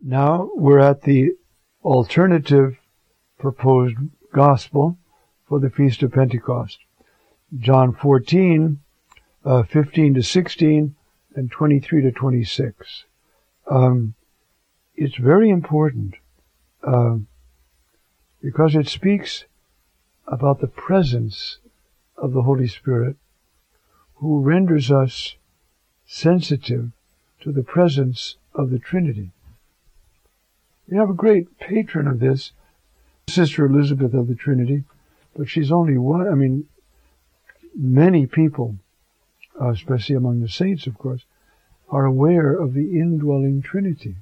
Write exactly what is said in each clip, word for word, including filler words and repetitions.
Now we're at the alternative proposed gospel for the Feast of Pentecost. John fourteen, uh, fifteen to sixteen, and twenty-three to twenty-six. Um, it's very important uh, because it speaks about the presence of the Holy Spirit, who renders us sensitive to the presence of the Trinity. We have a great patron of this, Sister Elizabeth of the Trinity, but she's only one. I mean, many people, uh, especially among the saints, of course, are aware of the indwelling Trinity.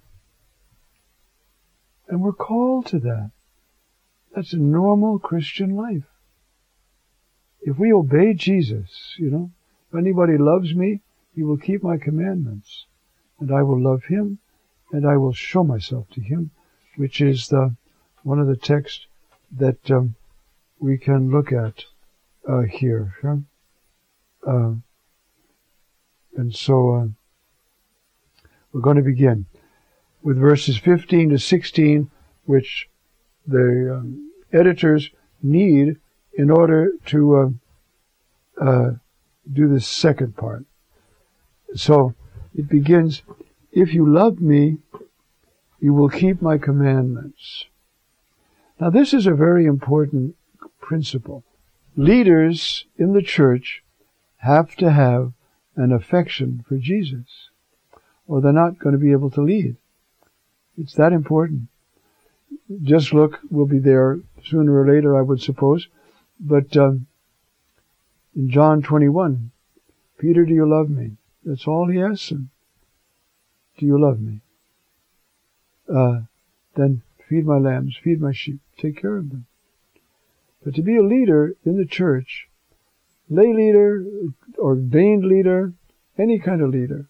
And we're called to that. That's a normal Christian life. If we obey Jesus, you know, if anybody loves me, he will keep my commandments, and I will love him, and I will show myself to him, which is the one of the texts that um, we can look at uh, here. Huh? Uh, and so uh, we're going to begin with verses fifteen to sixteen, which the um, editors need in order to uh, uh, do the second part. So it begins, "If you love me, you will keep my commandments." Now this is a very important principle. Leaders in the church have to have an affection for Jesus, or they're not going to be able to lead. It's that important. Just look, we'll be there sooner or later, I would suppose. But um, in John twenty-one, "Peter, do you love me?" That's all he asks him. Do you love me? Uh, then feed my lambs, feed my sheep, take care of them. But to be a leader in the church, lay leader, ordained leader, any kind of leader,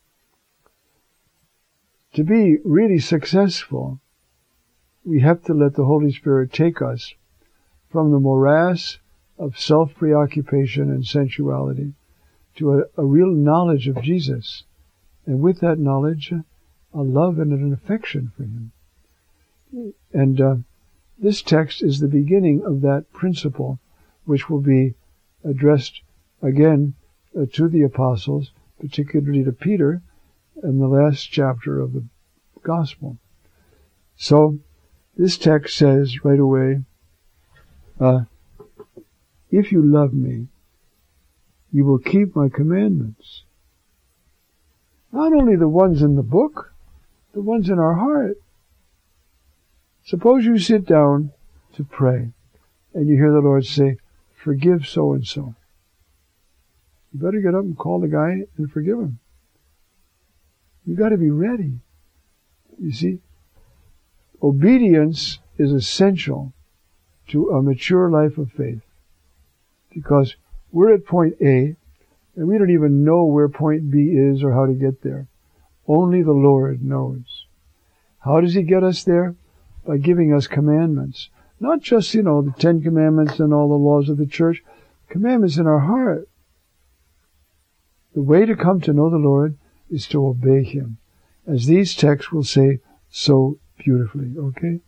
to be really successful, we have to let the Holy Spirit take us from the morass of self-preoccupation and sensuality to a, a real knowledge of Jesus. And with that knowledge, a love and an affection for him. And uh, this text is the beginning of that principle, which will be addressed again uh, to the apostles, particularly to Peter, in the last chapter of the Gospel. So, this text says right away, uh, "If you love me, you will keep my commandments." Not only the ones in the book, the ones in our heart. Suppose you sit down to pray, and you hear the Lord say, "Forgive so-and-so." You better get up and call the guy and forgive him. You got to be ready. You see, obedience is essential to a mature life of faith, because we're at point A, and we don't even know where point B is or how to get there. Only the Lord knows. How does he get us there? By giving us commandments. Not just, you know, the Ten Commandments and all the laws of the church. Commandments in our heart. The way to come to know the Lord is to obey him, as these texts will say so beautifully, okay?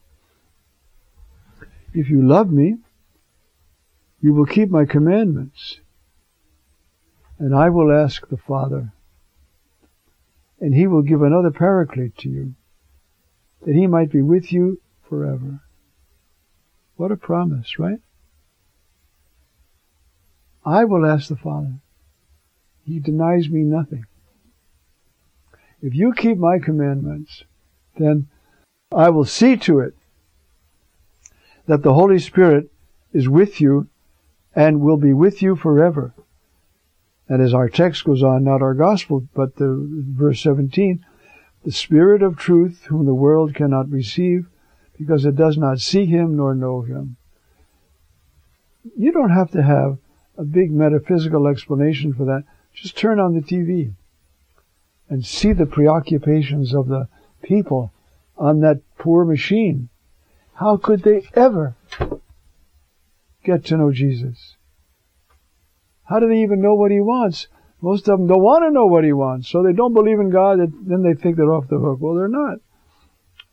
"If you love me, you will keep my commandments, and I will ask the Father, and he will give another Paraclete to you, that he might be with you forever." What a promise, right? I will ask the Father. He denies me nothing. If you keep my commandments, then I will see to it that the Holy Spirit is with you and will be with you forever. And as our text goes on, not our gospel, but the verse seventeen, "The Spirit of truth, whom the world cannot receive, because it does not see him nor know him." You don't have to have a big metaphysical explanation for that. Just turn on the T V and see the preoccupations of the people on that poor machine. How could they ever get to know Jesus? How do they even know what he wants? Most of them don't want to know what he wants, so they don't believe in God, and then they think they're off the hook. Well, they're not.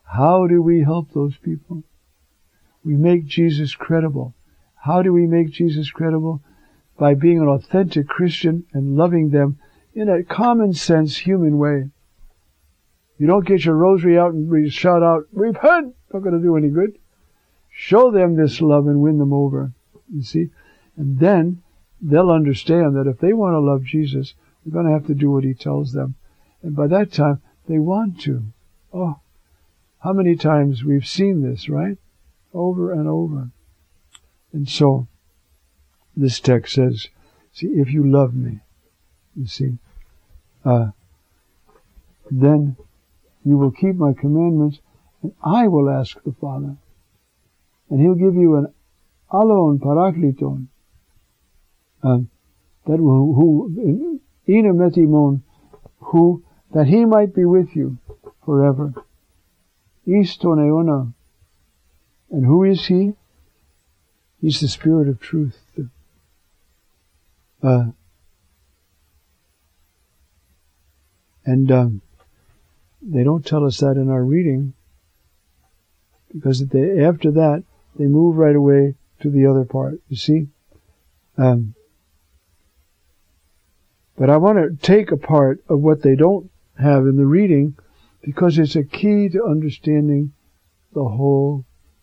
How do we help those people? We make Jesus credible. How do we make Jesus credible? By being an authentic Christian and loving them in a common sense human way. You don't get your rosary out and shout out, repent! Not going to do any good. Show them this love and win them over. You see? And then they'll understand that if they want to love Jesus, we're going to have to do what he tells them. And by that time, they want to. Oh, how many times we've seen this, right? Over and over. And so, this text says, see, if you love me, you see, uh, then you will keep my commandments, and I will ask the Father, and he'll give you an alon parakleton, um, that will, who, inametimon, who, that he might be with you forever. Istoneona. And who is he? He's the Spirit of truth. Uh, and um, they don't tell us that in our reading, because they, after that, they move right away to the other part, you see? Um, but I want to take a part of what they don't have in the reading, because it's a key to understanding the whole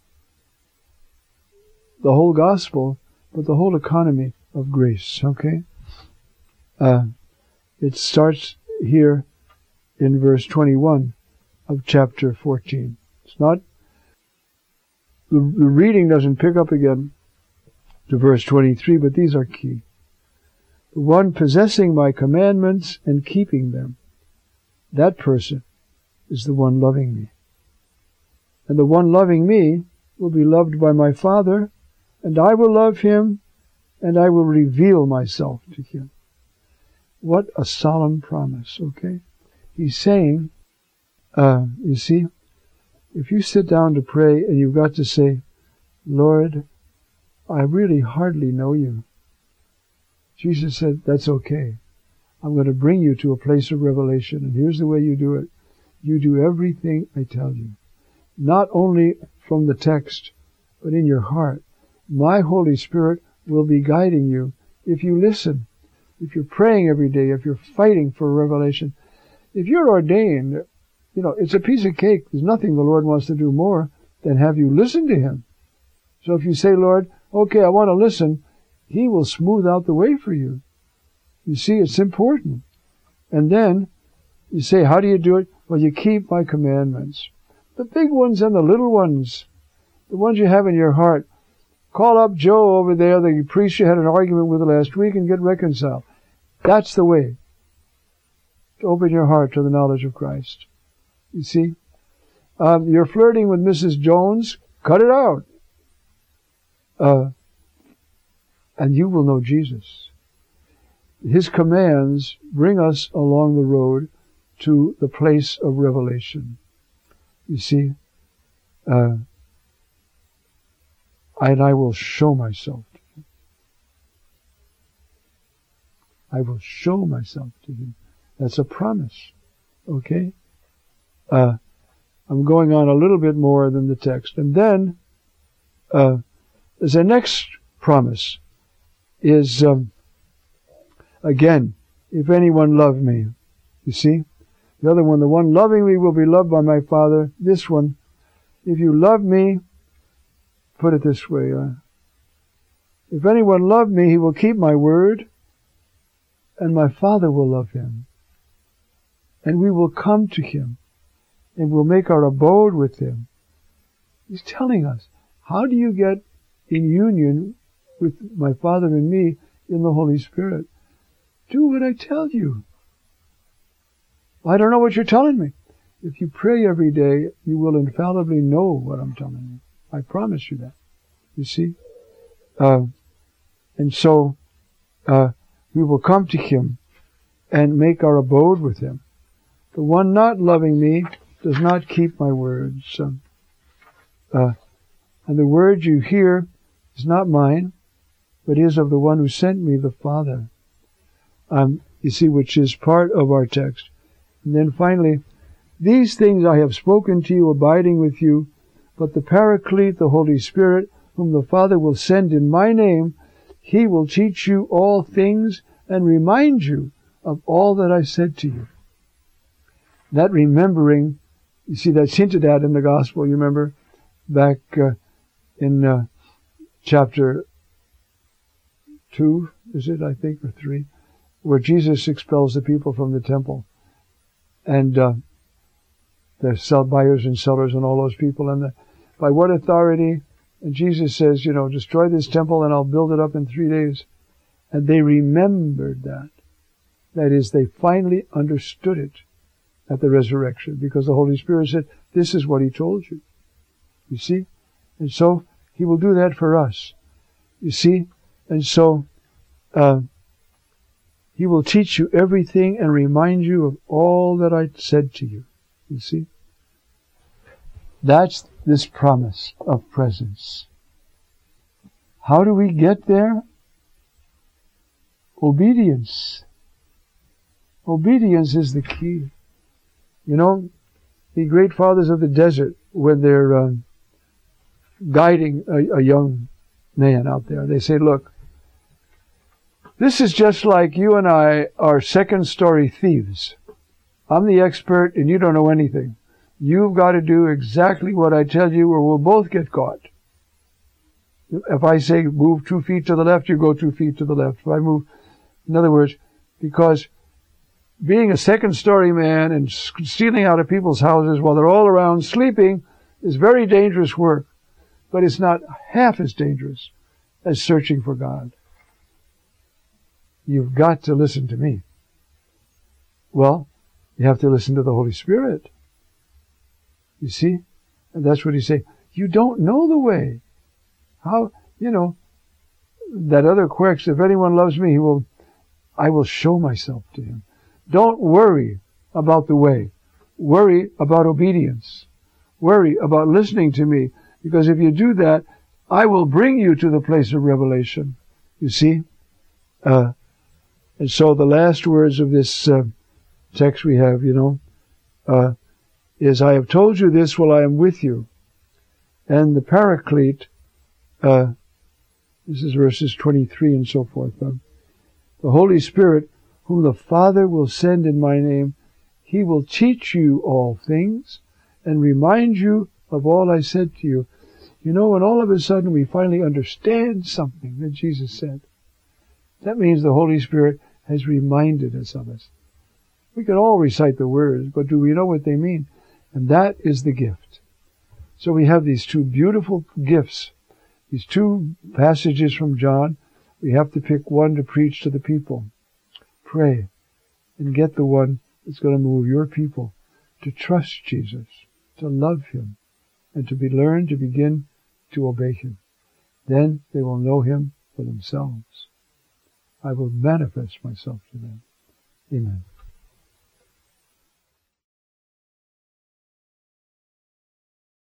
the whole gospel, but the whole economy of grace, okay? Uh, it starts here in verse twenty-one of chapter fourteen. It's not, the, the reading doesn't pick up again to verse twenty-three, but these are key. The one possessing my commandments and keeping them, that person is the one loving me. And the one loving me will be loved by my Father, and I will love him, and I will reveal myself to him. What a solemn promise, okay? He's saying, uh, you see, if you sit down to pray and you've got to say, Lord, I really hardly know you. Jesus said, that's okay. I'm going to bring you to a place of revelation, and here's the way you do it. You do everything I tell you. Not only from the text, but in your heart. My Holy Spirit will be guiding you if you listen. If you're praying every day, if you're fighting for revelation. If you're ordained, you know, it's a piece of cake. There's nothing the Lord wants to do more than have you listen to him. So if you say, Lord, okay, I want to listen, he will smooth out the way for you. You see, it's important. And then you say, how do you do it? Well, you keep my commandments. The big ones and the little ones. The ones you have in your heart. Call up Joe over there, the priest you had an argument with last week, and get reconciled. That's the way to open your heart to the knowledge of Christ. You see? Um, you're flirting with Missus Jones, cut it out. Uh, and you will know Jesus. His commands bring us along the road to the place of revelation. You see? Uh, and I will show myself to him. I will show myself to him. That's a promise. Okay? Uh, I'm going on a little bit more than the text. And then, uh, there's a next promise. Is, um, again, if anyone love me. You see? The other one, the one loving me will be loved by my Father. This one, if you love me, put it this way, uh, if anyone love me, he will keep my word, and my Father will love him. And we will come to him, and we'll make our abode with him. He's telling us, how do you get in union with my Father and me in the Holy Spirit? Do what I tell you. I don't know what you're telling me. If you pray every day, you will infallibly know what I'm telling you. I promise you that. You see? Uh, and so, uh, we will come to him and make our abode with him. The one not loving me does not keep my words. Um, uh, and the word you hear is not mine, but is of the one who sent me, the Father. Um, you see, which is part of our text. And then finally, These things I have spoken to you, abiding with you, but the Paraclete, the Holy Spirit, whom the Father will send in my name, he will teach you all things and remind you of all that I said to you. That remembering, you see, that's hinted at in the Gospel, you remember, back uh, in uh, chapter two, is it, I think, or three, where Jesus expels the people from the temple. And uh, the sell buyers and sellers and all those people. And the, by what authority? And Jesus says, you know, destroy this temple and I'll build it up in three days. And they remembered that. That is, they finally understood it at the resurrection, because the Holy Spirit said, this is what he told you. You see? And so he will do that for us. You see? And so uh, he will teach you everything and remind you of all that I said to you. You see? That's this promise of presence. How do we get there? Obedience. Obedience is the key. You know, the great fathers of the desert, when they're um, guiding a, a young man out there, they say, look, this is just like you and I are second-story thieves. I'm the expert and you don't know anything. You've got to do exactly what I tell you or we'll both get caught. If I say move two feet to the left, you go two feet to the left. If I move, in other words, because being a second-story man and stealing out of people's houses while they're all around sleeping is very dangerous work. But it's not half as dangerous as searching for God. You've got to listen to me. Well, you have to listen to the Holy Spirit. You see? And that's what he's saying. You don't know the way. How, you know, that other quirks, if anyone loves me, he will, I will show myself to him. Don't worry about the way. Worry about obedience. Worry about listening to me. Because if you do that, I will bring you to the place of revelation. You see? Uh, and so the last words of this uh, text we have, you know, uh, is, I have told you this while I am with you. And the Paraclete, uh, this is verses twenty-three and so forth. Uh, the Holy Spirit, whom the Father will send in my name, he will teach you all things and remind you of all I said to you. You know, when all of a sudden we finally understand something that Jesus said, that means the Holy Spirit has reminded us of it. We can all recite the words, but do we know what they mean? And that is the gift. So we have these two beautiful gifts, these two passages from John. We have to pick one to preach to the people. Pray and get the one that's going to move your people to trust Jesus, to love him, and to be learn to begin to obey him. Then they will know him for themselves. I will manifest myself to them. Amen.